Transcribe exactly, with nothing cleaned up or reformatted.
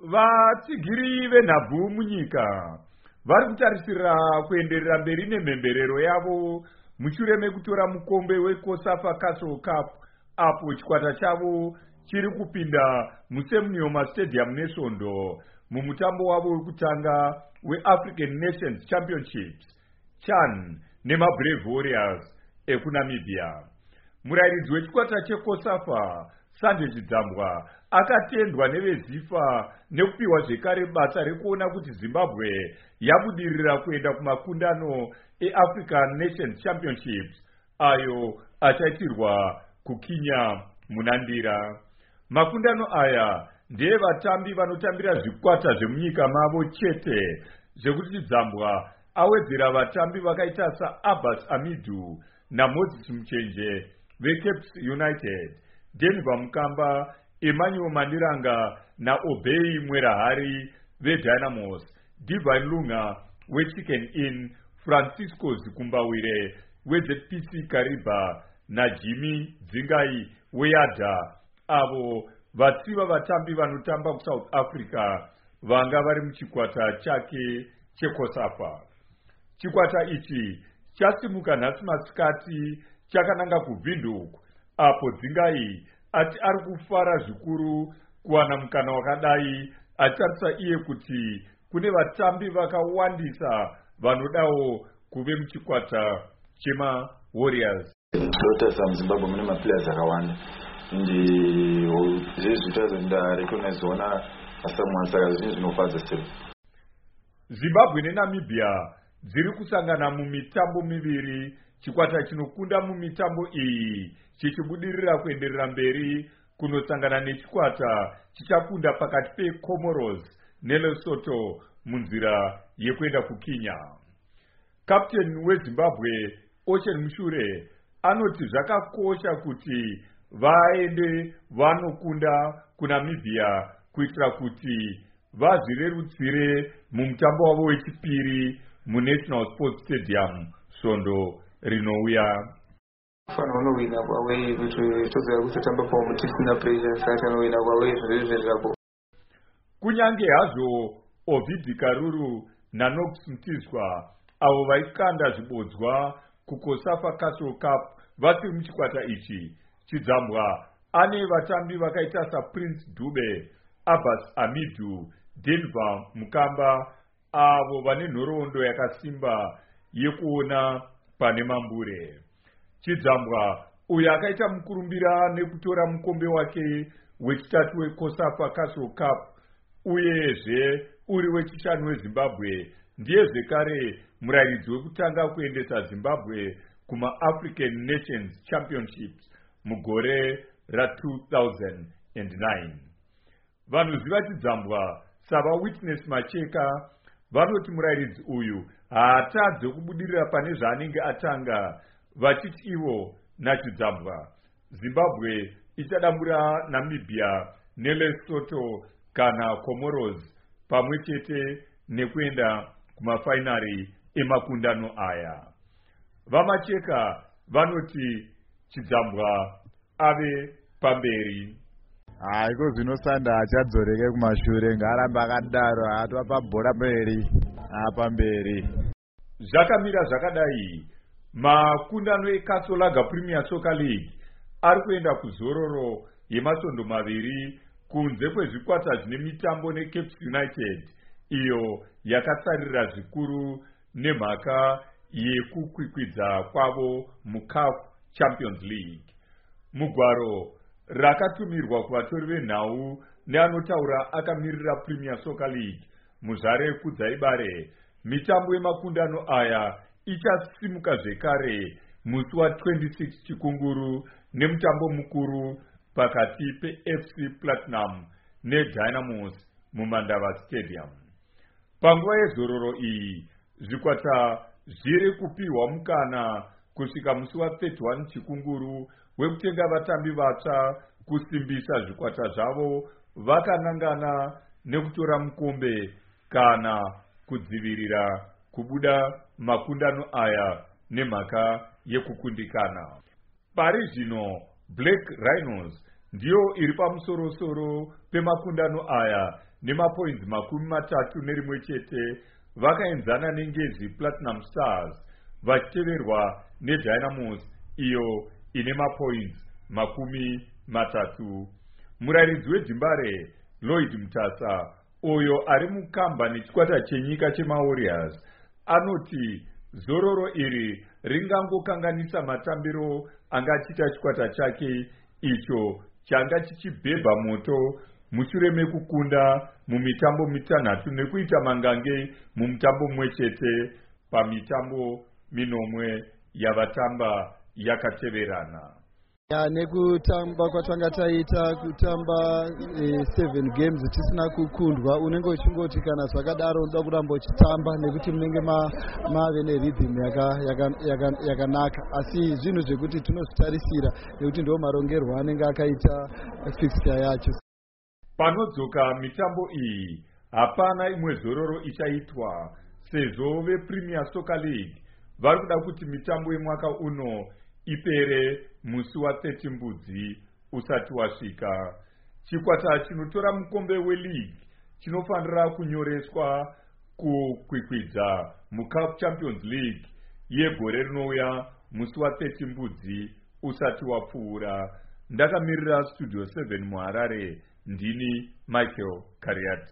Vatsigiri venhabvu munyika vari kutarisira kuenderera mberi nemhemberero yavo mushure mekutora mukombe weCOSAFA Castle Cup apo chikwata chavo chiri kupinda muSeminole Stadium neSondo mumutambo wavo wekutanga weAfrican Nations Championships CHAN nemaBrave Warriors ekuNamibia. Murairidzi wechikwata cheCOSAFA Sanje Chidzambwa akatendwa neveZIFA nekupiwa zvekare basa rekuona kuti Zimbabwe yabudirira kuenda kumakundano eAfrican Nations Championships ayo achaitirwa kuKenya munandira. Makundano aya ndiye vatambi vanotambira zvikwata zvemunyika mavo chete, zvekuti Chidzambwa awedzera vatambi vakaita saAbbas Hamidu naMoses Muchenje veCape United, Denver Mukamba, Emmanuel Mandiranga naObey Mwerahari veDynamos, Divine Lunga weChicken Inn, Francisco Zikumbawire weZPC Kariba naJimmy Dzingai weYada, avo vatsiva vatambi vanotamba kuSouth Africa vanga vari muchikwata chake cheCOSAFA. Chikwata ichi chasimuka nhasi masikati chakananga kuVindhoek, apo Dzingai ati ari kufara zvikuru kuwana mukana wakadai, achitarisa iye kuti kune vatambi vakawandisa vanodawo kuve muchikwata chema Warriors. Lotesa muZimbabwe mune maplayers akawanda ndi zvezvitazo ndarecognize ona asamwana saka zvinhu zvinofadza sero. Zimbabwe neNamibia dziri kusangana mumitambo miviri, chikwata chinokunda mumitambo iyi chichibudirira kuenderera mberi kunosangana nechikwata chichakunda pakati peComoros neLesotho munzira yekuenda kuKenya. Captain weZimbabwe Ocean Mushure anoti zvakakosha kuti vaende vanokunda kuNamibia kuitira kuti vazvirerutsire mumutambo wavo wechipiri muNational Sports Stadium Sondo rinouya. Fana unowina kwawe kuti tozoya kusatamba pamu tisina pressure saka unowina kwawe zvizvi zvako. Kunyange hazvo Ovid Karuru naNox Mtizwa avo vaikanda zvibodzwa kuCOSAFA Castle Cup vasiri muchikwata ichi, Chidzambwa ane vatambi vakaita saPrince Dube, Abbas Hamidu, Denver Mukamba avo vane nhoroondo yakasimba yekuona pane mambure. Chidzambwa uyo akaita mukurumbira nekutora mukombe wake wechitatu weCOSAFA Castle Cup uyezve uri wechishanu weZimbabwe ndiye zvekare murairidzi wekutanga kuendesa Zimbabwe kumaAfrican Nations Championships mugore ra two thousand nine. Vanoziva Chidzambwa savaWitness Macheka vanoti murairidzi uyu haatadze kubudirira pane zvaanenge atanga, vachiti ivo naChidzambwa Zimbabwe ichadambura Namibia neLesotho kana Comoros pamwe chete nekuenda kumafainari emakundano aya. Vamacheka vanoti Chidzambwa ave pamberi. Haiko zvinosanda achadzoreke kumashure, ngarambe akadaro atwa pabhora mberi apamberi. Zvakamira zvakadai, makundano eKasolaga Premier Soccer League ari kuenda kuzororo yemasondo maviri kunze kwezvikwata zvine mitambo neCape United iyo yakasarira zvikuru nemhaka yekukwikwidza kwavo muCAF Champions League. Mugwaro rakatumirwa kuvatori venhau neanotaura akamirira Premier Soccer League muzvare kudzaibare, mitambo yemakundano aya ichasimuka zvekare musi wa twenty-six Chikunguru nemutambo mukuru pakati peF C Platinum neDynamos muMandava Stadium. Panguva yezororo iyi zvikwata zviri kupiwa mukana kusvika musi wa thirty-one Chikunguru wekutenga vatambi vatsva kusimbisa zvikwata zvavo vakanangana nekutora mukombe kana kudzivirira kubuda makundano aya nemhaka yekukundikana. Pari zvino Black Rhinos ndiyo iri pamusorosoro pemakundano aya nemapoints makumi matatu nerimwe chete vakaenzana nengezi Platinum Stars vachiteverwa neDynamos iyo ine mapoints makumi matatu. Murairidzi weDzimbare Lloyd Mutasa uyo ari mukamba nechikwata chenyika chemaWarriors anoti zororo iri ringangokanganisa matambiro angachita chikwata chake icho changa chichibhebha moto mushure mekukunda mumitambo mitanhatu nekuita mangange mumutambo mumwe chete pamitambo minomwe yavatamba yakateverana. Ya nekutamba kwatanga taita kutamba e, seven games tisina kukundwa unenge uchingoti kana zvakadaro unoda kuramba uchitamba nekuti munenge ma, mave nerhythm yakanaka yaka, yaka, yaka asi zvinhu zvekuti tinozvitarisira nekuti ndo marongerwo anenge akaita fixture yacho. Panodzoka mitambo iyi hapana imwe zororo ichaitwa sezvo vePremier Soccer League vari kuda kuti mitambo yemwaka uno ipere musi wa thirty mbudzi usati wasvika. Chikwata chinotora mukombe weleague chinofanira kunyoreswa kukwikwidza muCAF Champions League yegore rinouya musi wa thirty mbudzi usati wapfuura. Ndakamirira Studio seven muHarare ndini Michael Kariati.